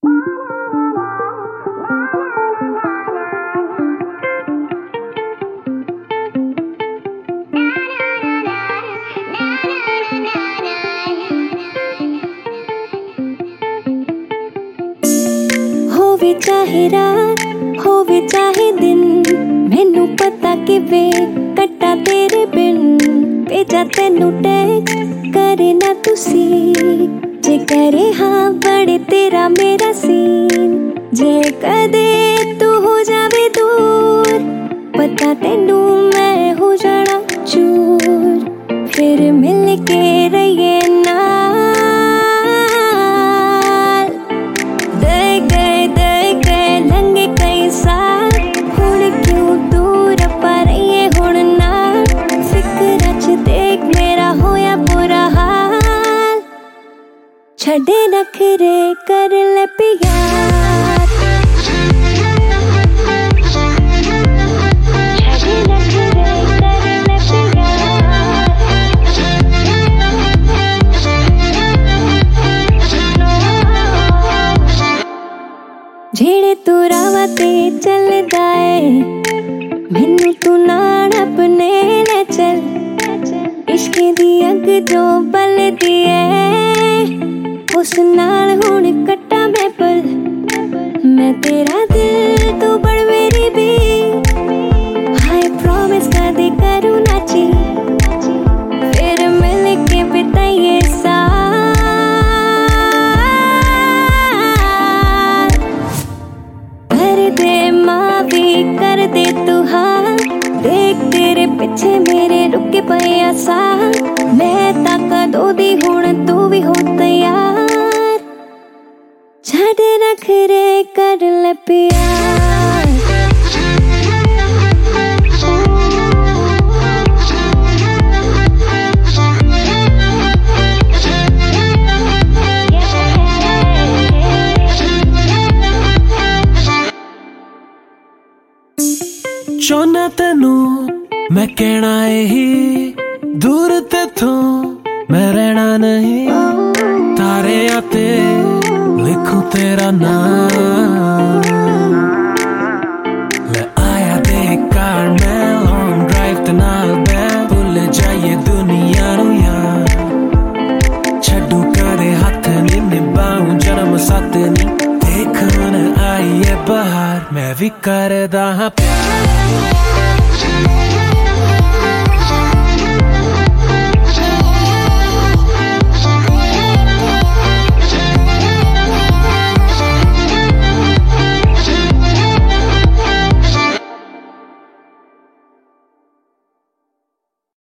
होवे चाहे रात होवे चाहे दिन, मैनू पता किवे कट्टा तेरे बिन। भेजा तेनू टैक्स करे ना तुसी, जे करे हाँ बड़े तेरा मेरा सीन। जे कदे तू हो जावे दूर, पता तेनू मैं हो जाना चूर। फिर मिल के रहिए ना, छड़े नखरे कर ले प्यार। छड़े नखरे कर ले प्यार। जेड़े तू रावा ते चलदा है, मैनू तू नाल अपने ले चल। इश्क दी अग जो बलदी है, उस नाल हुण कट्टा मैं पल। मैं तेरा दिल तू बड़ मेरी भी, हाय प्रॉमिस कदे करूँ ना ची। फिर मिल के बिताइए साथ, कर दे माँ भी कर दे तू हाँ। देख तेरे पीछे मेरे रुके पे आसा, मैं ताका दो दी हुण तू भी हो तैयार। छड़े नखरे कर ले प्यार। चाहना तेनू मैं कहना यही, दूर तेथों मैं रहना नहीं। तारे आते लिखूं तेरा नाम, ले आया देख कार मैं लॉन्ग ड्राइव ते नाल बैं। भुल जाइए दुनिया नू यार, छड्डू कदे हथ नी निभाऊं जन्म साथ नी। देखन आई है बहार मैं भी करदा हां प्यार।